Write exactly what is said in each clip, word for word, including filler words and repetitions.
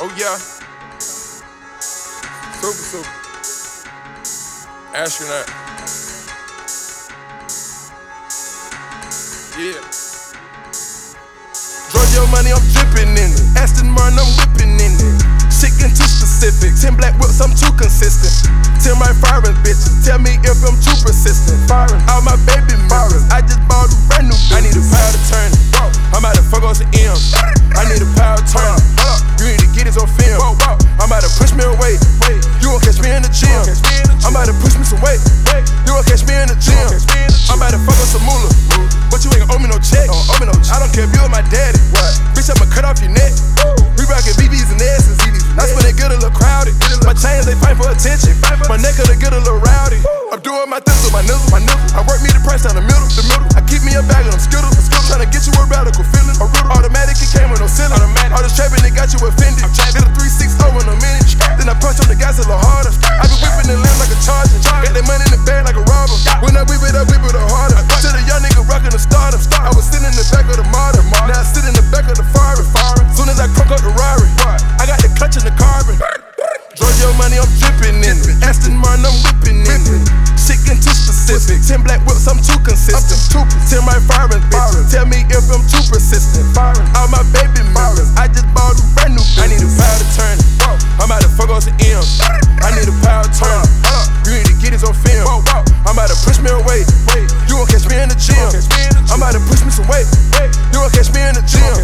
Oh yeah. Super, super. Astronaut. Yeah. Giorgio money, I'm dripping in it. Aston Martin, I'm whipping in it. Shit getting too specific. Ten black whips, I'm too consistent. Tell my firing bitches, tell me if I'm too persistent. Firing all my baby mirrors. I just bought a brand new bitch. I need a power to turn it. I'm about to fuck on some M's. I need a power to turn it. You need to get this on film. I'm about to push me away. You won't catch me in the gym. I'm about to push me some weight. You won't catch me in the gym. I'm about to fuck on some moolah. But you ain't gonna owe me no check. I don't care if you are my daddy. Bitch, I'ma cut off your neck. We rockin' B Bs and S's. That's when they get a little crowded. My chains, they fight for attention. My neck, they get a little rowdy. I'm doing my things with my nizzle. I work me the price down the middle. I keep me a bag of them skittles. Tryna get you a radical feeling. Automatic, it came with no ceiling. All this trapping, it got you offended. Hit a three six oh in a minute. Then I punch on the gas a little harder. I be whipping the lens like a charger. Got that money in the bag like a robber. When I whip it, I whip it harder. To the young nigga rockin' the starter. I was sitting in the back of the modern. Now I sit in the back of the foreign. Soon as I crunk up the Rari, I got the clutch in the carbon. Giorgio money, I'm dripping in it. Aston Martin, I'm whipping in it. Shit getting too specific. Ten black whips, I'm too consistent. Tell my firing bitches, tell me if I'm too persistent. All my baby mirrors, I just bought a brand new bitch. I need a power to turn it. I'm about to fuck on some M's. I need a power to turn it. You need to get this on film. I'm about to push me away. You won't catch me in the gym. I'm about to push me some weight. You won't catch me in the gym.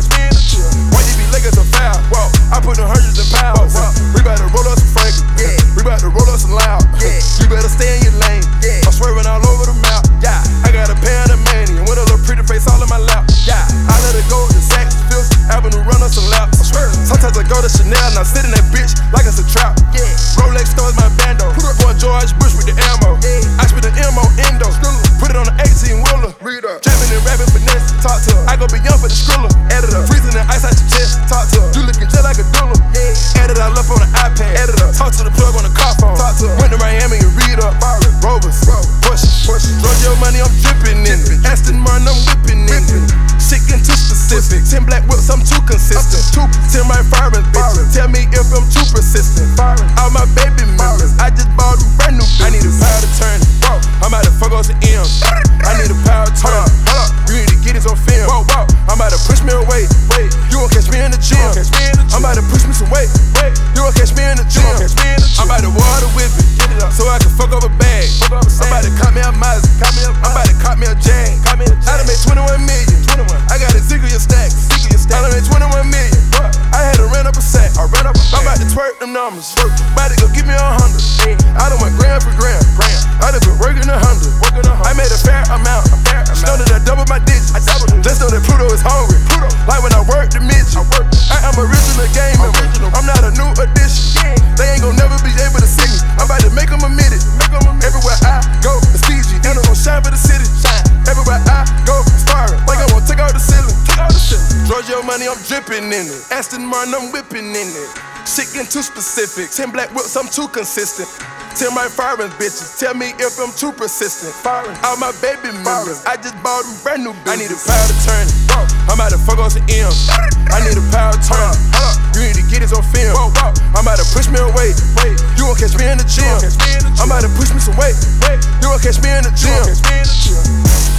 Why you be leggings so foul? I put in hundreds of pounds. We about to roll up some Frankie. We about to roll up some loud. You better stay in your lane. I'm swerving all over the map. I got a pan of mania with a little pretty face all in my lap. I let it go to Saks, Fifth Avenue, run up some laps. Sometimes I go to Chanel and I sit in that bitch like it's a trap. Rolex stores my bando. Boy George Bush with the ammo. I spit the M on endo. Put it on the eighteen wheeler. Jamming and rapping finesse. Talk to her. I go beyond for the skriller. Editor. Freezing the ice out your chest. Talk to her. You looking just like a doula. Edit all up on the iPad. Editor. Talk to the plug on the car phone. Talk to her. Went to Miami and read up. Rovers. Push. Giorgio money, I'm dripping in it. Aston Martin, I'm whipping in it. Shit getting too specific. Ten black whips, I'm too consistent. Tell my firing bitches, tell me if I'm too persistent. All my baby mirrors, I just bought a brand new bitch. I need a power to turn it. I'm about to fuck on some M's. I need a power to turn it. You need to get this on film. I'm about to push me away. You won't catch me in the gym. I'm about to push me some weight. You won't catch me in the gym. I'm about to water whip it, so I can fuck up a bag. I'm about to cop me a Mazda. I'm about to cop me a Jag. I done made twenty-one million. I got a zig of your stacks. I done made twenty-one million. I had to rent up a sack. I'm about to twerk them numbers. About to go give me a hundred. I done went gram for gram. I done been working a hundred. I made a fair amount. Know that I doubled my digits. Just know that Pluto is hungry. Like when I work the midget. I am original game member. I'm not a new addition. They ain't gon' never be able to see me. I'm about to make them admit it. Everywhere I go, it's P G. And I'm gon' shine for the city. Everywhere I go, it's firing. Like I won't take out the ceiling. Giorgio money, I'm dripping in it. Aston Martin, I'm whipping in it. Shit getting too specific. Ten black whips, I'm too consistent. Tell my firing bitches, tell me if I'm too persistent. All my baby mirrors, I just bought a brand new bitch. I need a power to turn it. I'm about to fuck on some M's. I need a power to turn it. You need to get this on film. I'm about to push me away. You won't catch me in the gym. I'm about to push me some weight. You won't catch me in the gym.